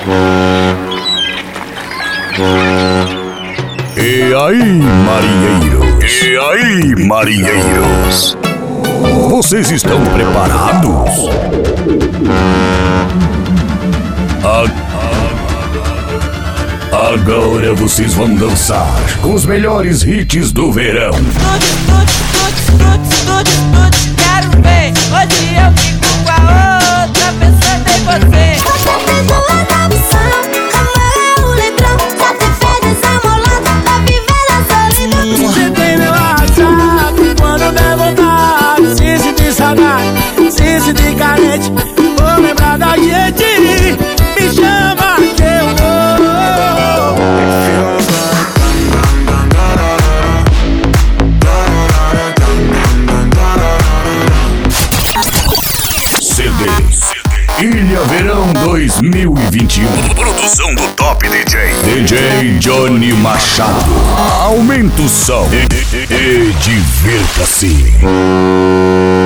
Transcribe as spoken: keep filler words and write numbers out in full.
E aí, marinheiros? E aí, marinheiros? Vocês estão preparados? A... Agora vocês vão dançar com os melhores hits do verão. Tuts, tuts, tuts, tuts, tuts, tuts, quero ver. Hoje eu fico com a outra pensando em você. Você pegou a opção, como é o letrão. Já te fez desamolado pra viver na solidão. Você tem meu WhatsApp quando der vontade. Se sentir saudade, se sentir carente, vou lembrar da gente. Me chama que eu vou. C D Ilha Verão dois mil e vinte e um. Produção do Top D J D J Johnny Machado. Aumenta o som e, e, e divirta-se.